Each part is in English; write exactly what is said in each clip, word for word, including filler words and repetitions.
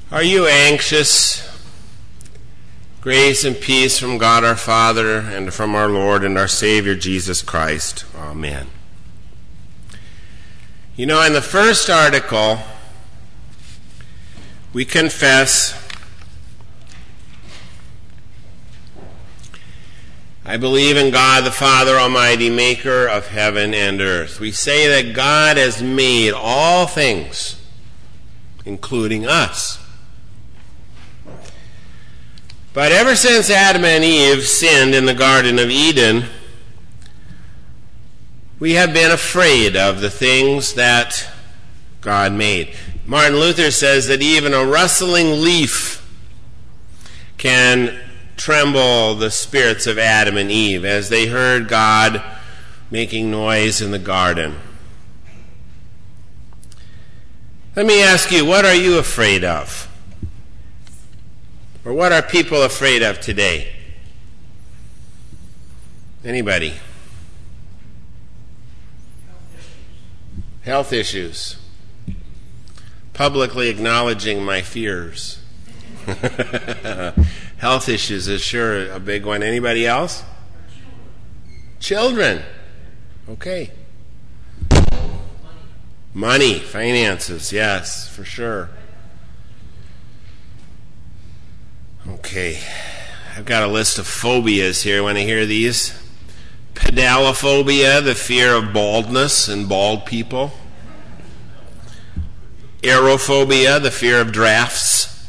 Are you anxious? Grace and peace from God our Father and from our Lord and our Savior Jesus Christ. Amen. You know, in the first article, we confess, I believe in God the Father Almighty, maker of heaven and earth. We say that God has made all things, including us. But ever since Adam and Eve sinned in the Garden of Eden, we have been afraid of the things that God made. Martin Luther says that even a rustling leaf can tremble the spirits of Adam and Eve as they heard God making noise in the garden. Let me ask you, what are you afraid of? Or what are people afraid of today? Anybody? Health issues. Publicly acknowledging my fears. Health issues is sure a big one. Anybody else? Children. Okay. Money, finances, yes, for sure. Okay, I've got a list of phobias here. Want to hear these? Pedalophobia, the fear of baldness and bald people. Aerophobia, the fear of drafts.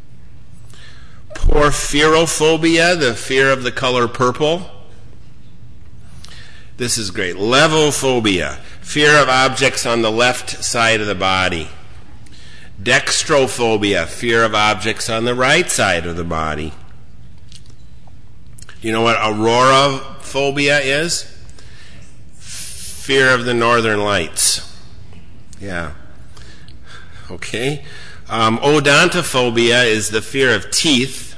Porphyrophobia, the fear of the color purple. This is great. Levophobia, fear of objects on the left side of the body. Dextrophobia, fear of objects on the right side of the body. You know what auroraphobia is? Fear of the northern lights. Yeah. Okay. Um, odontophobia is the fear of teeth.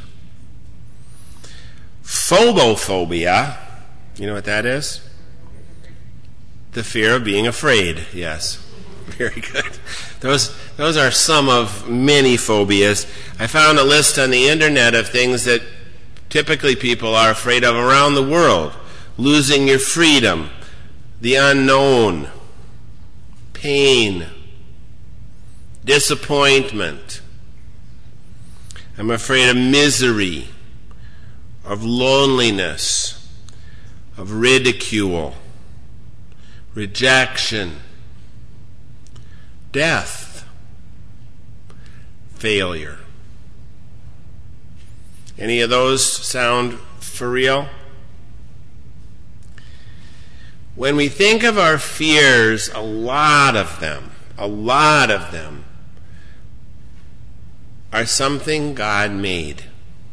Phobophobia, you know what that is? The fear of being afraid, yes. Very good. Those those are some of many phobias. I found a list on the internet of things that typically people are afraid of around the world. Losing your freedom, the unknown, pain, disappointment. I'm afraid of misery, of loneliness, of ridicule, rejection, death, failure. Any of those sound for real? When we think of our fears, a lot of them, a lot of them are something God made.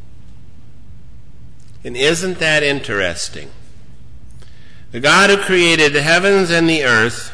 And isn't that interesting? The God who created the heavens and the earth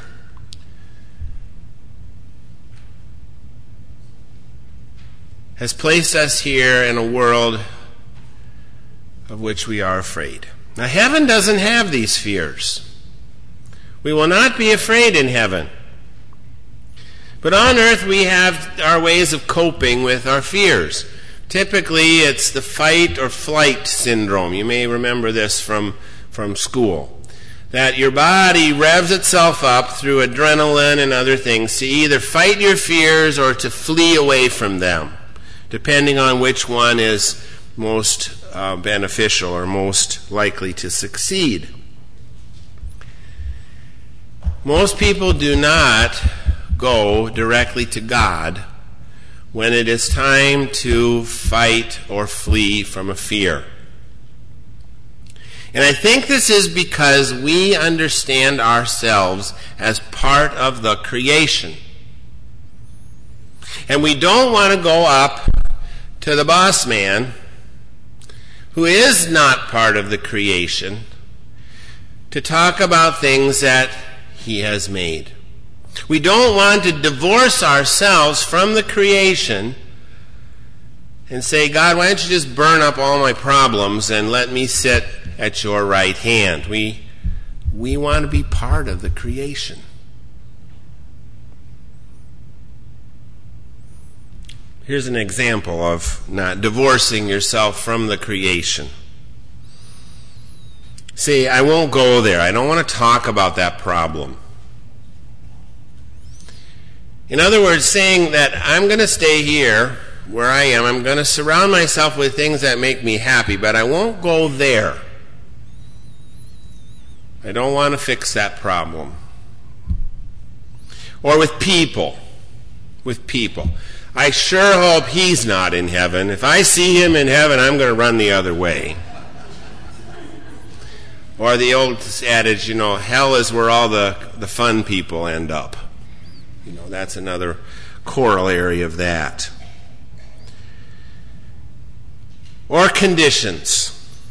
has placed us here in a world of which we are afraid. Now, heaven doesn't have these fears. We will not be afraid in heaven. But on earth we have our ways of coping with our fears. Typically, it's the fight or flight syndrome. You may remember this from, from school. That your body revs itself up through adrenaline and other things to either fight your fears or to flee away from them, depending on which one is most uh, beneficial or most likely to succeed. Most people do not go directly to God when it is time to fight or flee from a fear. And I think this is because we understand ourselves as part of the creation. And we don't want to go up to the boss man, who is not part of the creation, to talk about things that he has made. We don't want to divorce ourselves from the creation and say, God, why don't you just burn up all my problems and let me sit at your right hand? We, we want to be part of the creation. Here's an example of not divorcing yourself from the creation. See, I won't go there. I don't want to talk about that problem. In other words, saying that I'm going to stay here where I am. I'm going to surround myself with things that make me happy, but I won't go there. I don't want to fix that problem. Or with people. With people. I sure hope he's not in heaven. If I see him in heaven, I'm going to run the other way. Or the old adage, you know, hell is where all the, the fun people end up. You know, that's another corollary of that. Or conditions.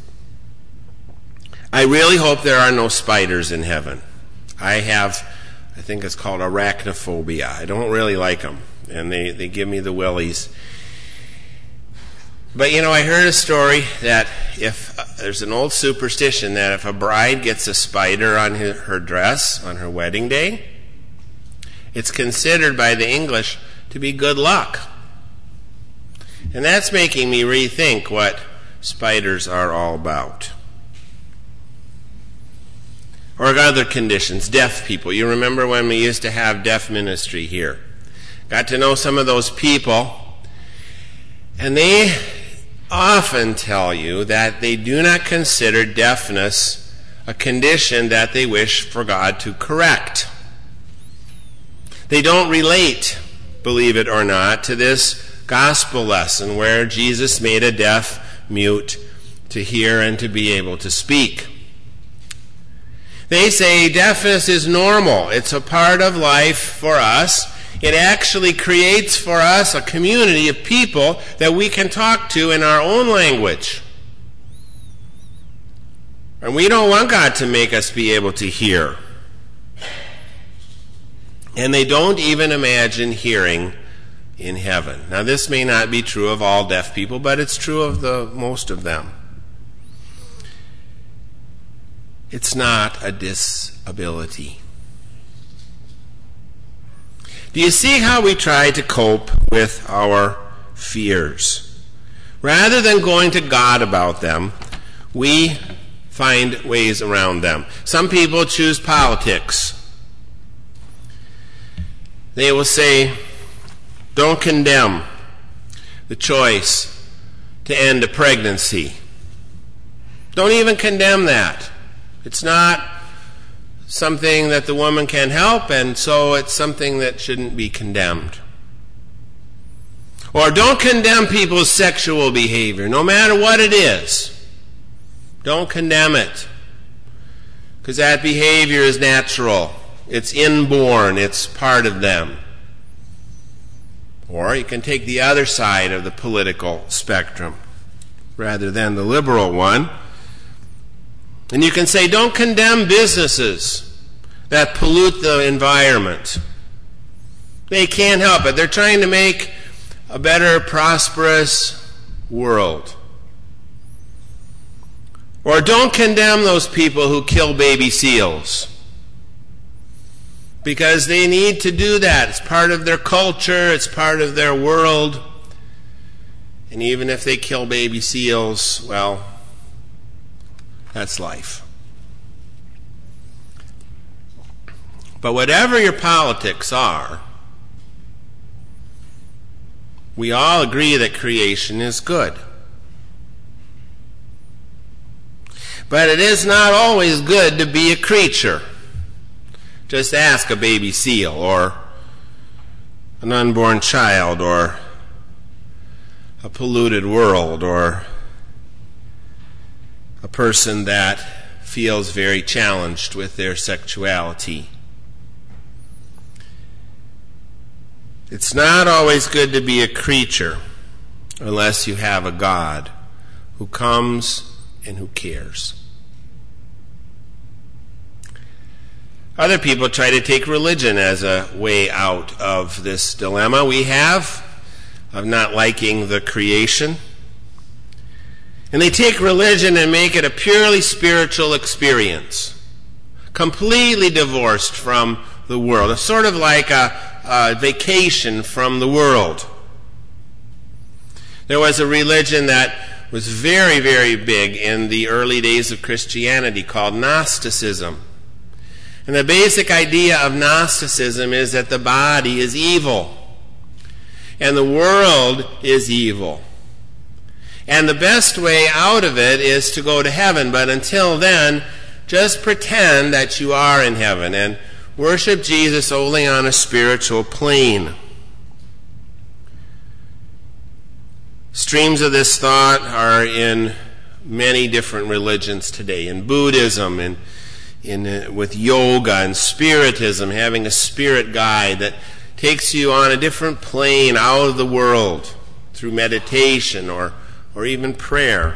I really hope there are no spiders in heaven. I have, I think it's called arachnophobia. I don't really like them, and they, they give me the willies. But, you know, I heard a story that if uh, there's an old superstition that if a bride gets a spider on his, her dress on her wedding day, it's considered by the English to be good luck. And that's making me rethink what spiders are all about. Or other conditions, deaf people. You remember when we used to have deaf ministry here. Got to know some of those people, and they often tell you that they do not consider deafness a condition that they wish for God to correct. They don't relate, believe it or not, to this gospel lesson where Jesus made a deaf mute to hear and to be able to speak. They say deafness is normal. It's a part of life for us. It actually creates for us a community of people that we can talk to in our own language. And we don't want God to make us be able to hear. And they don't even imagine hearing in heaven. Now, this may not be true of all deaf people, but it's true of the most of them. It's not a disability. Do you see how we try to cope with our fears? Rather than going to God about them, we find ways around them. Some people choose politics. They will say, don't condemn the choice to end a pregnancy. Don't even condemn that. It's not something that the woman can help, and so it's something that shouldn't be condemned. Or don't condemn people's sexual behavior, no matter what it is. Don't condemn it, because that behavior is natural. It's inborn. It's part of them. Or you can take the other side of the political spectrum rather than the liberal one. And you can say, don't condemn businesses that pollute the environment. They can't help it. They're trying to make a better, prosperous world. Or don't condemn those people who kill baby seals, because they need to do that. It's part of their culture. It's part of their world. And even if they kill baby seals, well, that's life. But whatever your politics are, we all agree that creation is good. But it is not always good to be a creature. Just ask a baby seal or an unborn child or a polluted world or a person that feels very challenged with their sexuality. It's not always good to be a creature unless you have a God who comes and who cares. Other people try to take religion as a way out of this dilemma we have of not liking the creation. And they take religion and make it a purely spiritual experience, completely divorced from the world. It's sort of like a, a vacation from the world. There was a religion that was very, very big in the early days of Christianity called Gnosticism. And the basic idea of Gnosticism is that the body is evil and the world is evil. And the best way out of it is to go to heaven, but until then, just pretend that you are in heaven and worship Jesus only on a spiritual plane. Streams of this thought are in many different religions today. In Buddhism, in, in uh, with yoga and spiritism, having a spirit guide that takes you on a different plane out of the world through meditation or, or even prayer.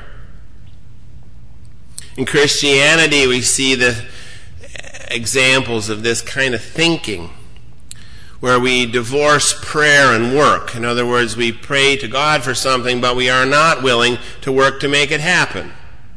In Christianity, we see the examples of this kind of thinking, where we divorce prayer and work. In other words, we pray to God for something, but we are not willing to work to make it happen.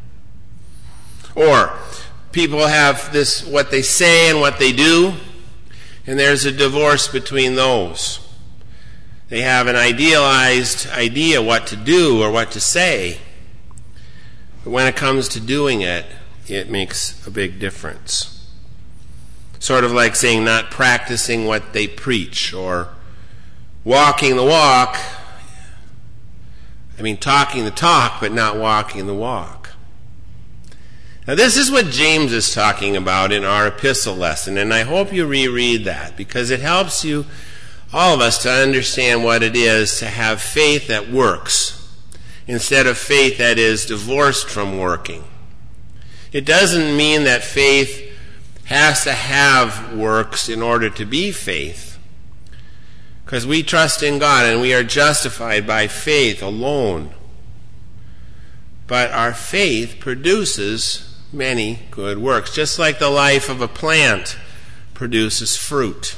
Or people have this, what they say and what they do, and there's a divorce between those. They have an idealized idea what to do or what to say, but when it comes to doing it, it makes a big difference. Sort of like saying not practicing what they preach, or walking the walk. I mean, talking the talk, but not walking the walk. Now, this is what James is talking about in our epistle lesson, and I hope you reread that, because it helps you, all of us, to understand what it is to have faith that works, instead of faith that is divorced from working. It doesn't mean that faith has to have works in order to be faith, because we trust in God and we are justified by faith alone. But our faith produces many good works, just like the life of a plant produces fruit.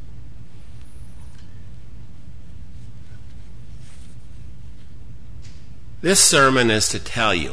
This sermon is to tell you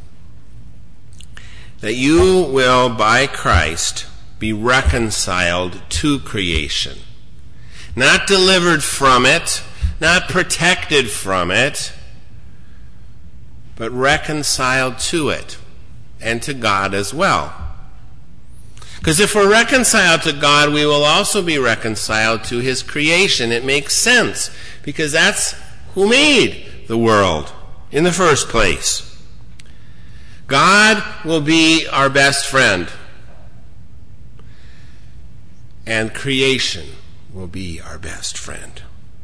that you will, by Christ, be reconciled to creation. Not delivered from it, not protected from it, but reconciled to it, and to God as well. Because if we're reconciled to God, we will also be reconciled to His creation. It makes sense, because that's who made the world in the first place. God will be our best friend, and creation will be our best friend.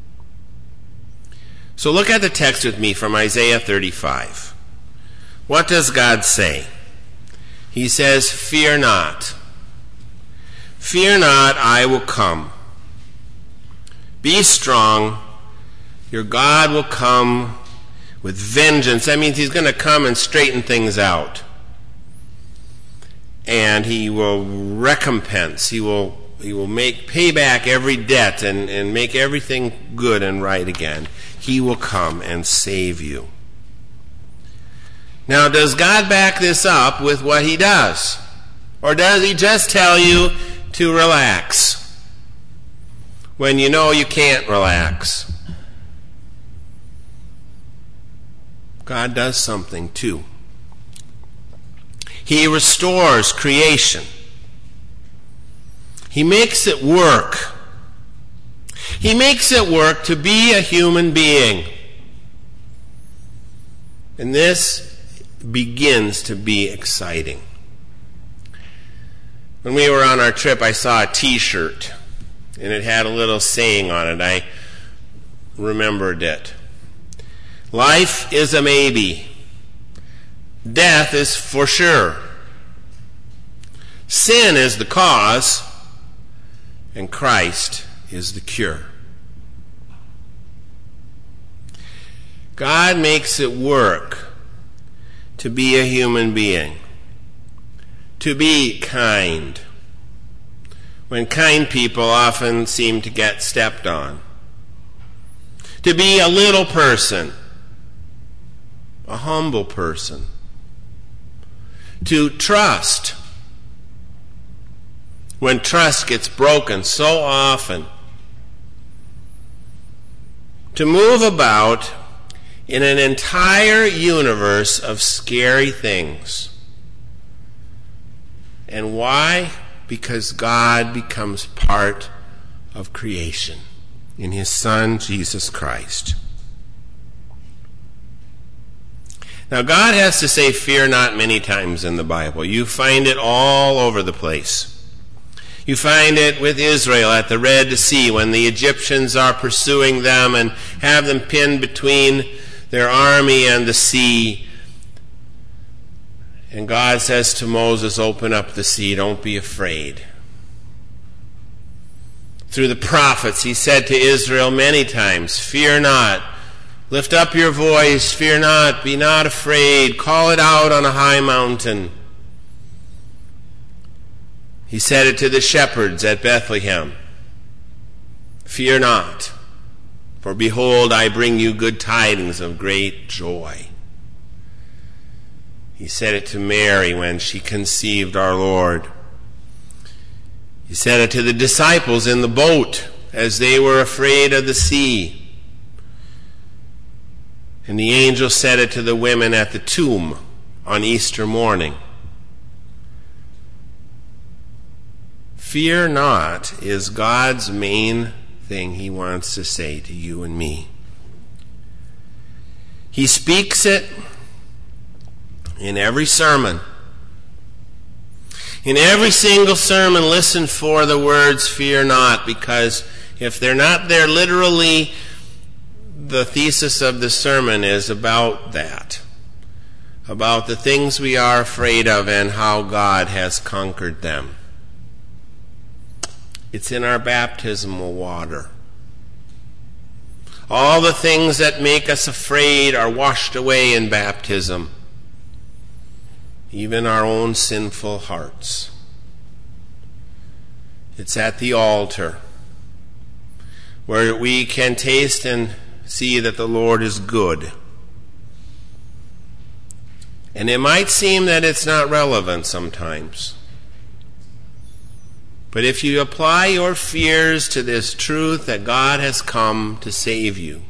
So look at the text with me from Isaiah thirty-five. What does God say? He says, "Fear not. Fear not, I will come. Be strong. Your God will come with vengeance." That means He's going to come and straighten things out. And He will recompense. He will He will make pay back every debt and, and make everything good and right again. He will come and save you. Now, does God back this up with what He does? Or does He just tell you to relax when you know you can't relax? God does something too. He restores creation. He makes it work. He makes it work to be a human being. And this begins to be exciting. When we were on our trip, I saw a T-shirt, and it had a little saying on it. I remembered it. Life is a maybe. Death is for sure. Sin is the cause, and Christ is the cure. God makes it work to be a human being, to be kind, when kind people often seem to get stepped on, to be a little person, a humble person, to trust when trust gets broken so often, to move about in an entire universe of scary things. And why? Because God becomes part of creation in his Son, Jesus Christ. Now, God has to say fear not many times in the Bible. You find it all over the place. You find it with Israel at the Red Sea when the Egyptians are pursuing them and have them pinned between their army and the sea. And God says to Moses, open up the sea, don't be afraid. Through the prophets, he said to Israel many times, fear not, lift up your voice, fear not, be not afraid, call it out on a high mountain. He said it to the shepherds at Bethlehem, fear not, for behold, I bring you good tidings of great joy. He said it to Mary when she conceived our Lord. He said it to the disciples in the boat as they were afraid of the sea. And the angel said it to the women at the tomb on Easter morning. Fear not is God's main thing he wants to say to you and me. He speaks it in every sermon. In every single sermon, listen for the words, fear not, because if they're not there literally, the thesis of the sermon is about that, about the things we are afraid of and how God has conquered them. It's in our baptismal water. All the things that make us afraid are washed away in baptism. Even our own sinful hearts. It's at the altar where we can taste and see that the Lord is good. And it might seem that it's not relevant sometimes. But if you apply your fears to this truth that God has come to save you,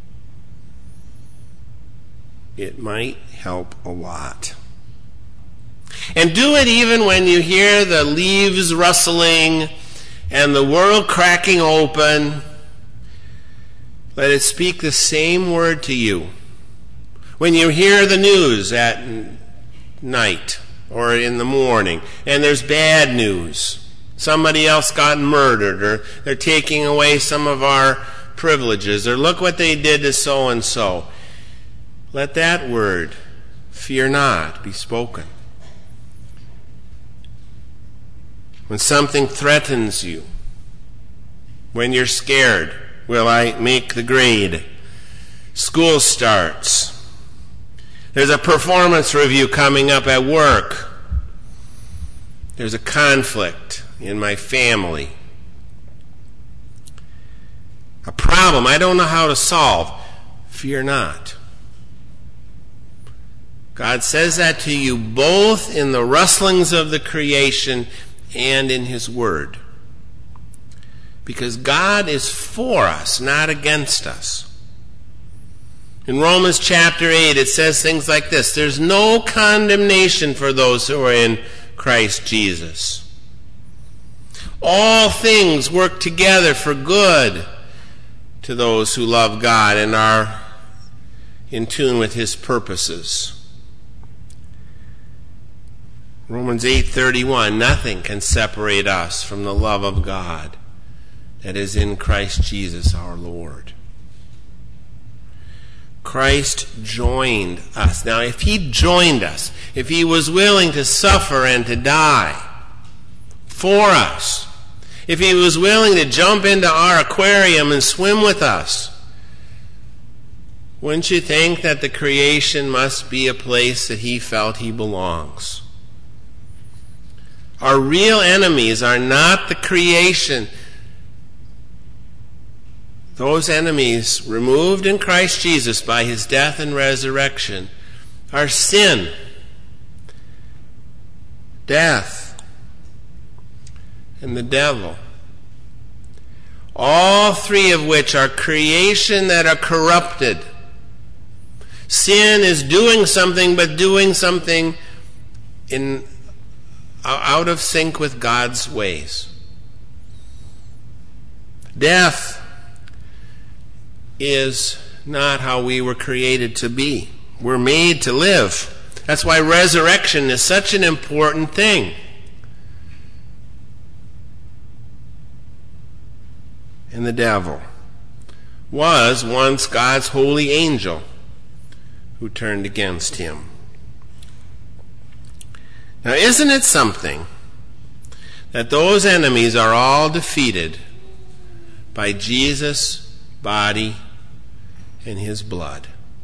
it might help a lot. And do it even when you hear the leaves rustling and the world cracking open. Let it speak the same word to you. When you hear the news at night or in the morning and there's bad news, somebody else got murdered, or they're taking away some of our privileges, or look what they did to so-and-so. Let that word, fear not, be spoken. When something threatens you, when you're scared, will I make the grade? School starts. There's a performance review coming up at work. There's a conflict in my family. A problem I don't know how to solve. Fear not. God says that to you both in the rustlings of the creation and in his word. Because God is for us, not against us. In Romans chapter eight, it says things like this: there's no condemnation for those who are in Christ Jesus. All things work together for good to those who love God and are in tune with his purposes. Romans eight thirty-one, nothing can separate us from the love of God that is in Christ Jesus our Lord. Christ joined us. Now, if he joined us, if he was willing to suffer and to die for us, if he was willing to jump into our aquarium and swim with us, wouldn't you think that the creation must be a place that he felt he belongs? Our real enemies are not the creation. Those enemies removed in Christ Jesus by his death and resurrection are sin, death, and the devil. All three of which are creation that are corrupted Sin is doing something, but doing something in out of sync with God's ways. Death is not how we were created to be. We're made to live. That's why resurrection is such an important thing. And the devil was once God's holy angel who turned against him. Now, isn't it something that those enemies are all defeated by Jesus' body and his blood?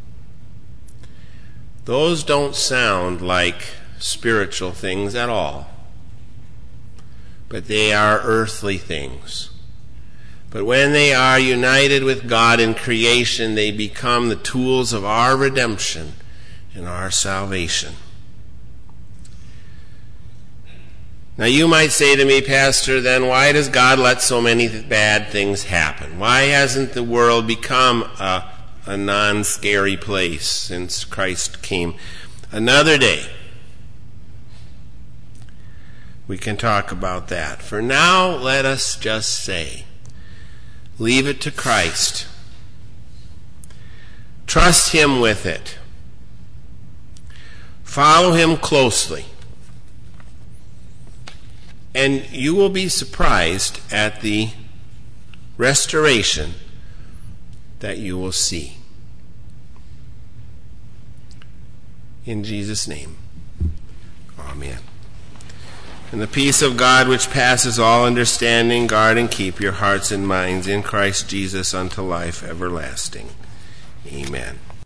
Those don't sound like spiritual things at all, but they are earthly things. But when they are united with God in creation, they become the tools of our redemption and our salvation. Now you might say to me, Pastor, then why does God let so many bad things happen? Why hasn't the world become a, a non-scary place since Christ came? Another day, we can talk about that. For now, let us just say, leave it to Christ. Trust him with it. Follow him closely. And you will be surprised at the restoration that you will see. In Jesus' name, amen. And the peace of God, which passes all understanding, guard and keep your hearts and minds in Christ Jesus unto life everlasting. Amen.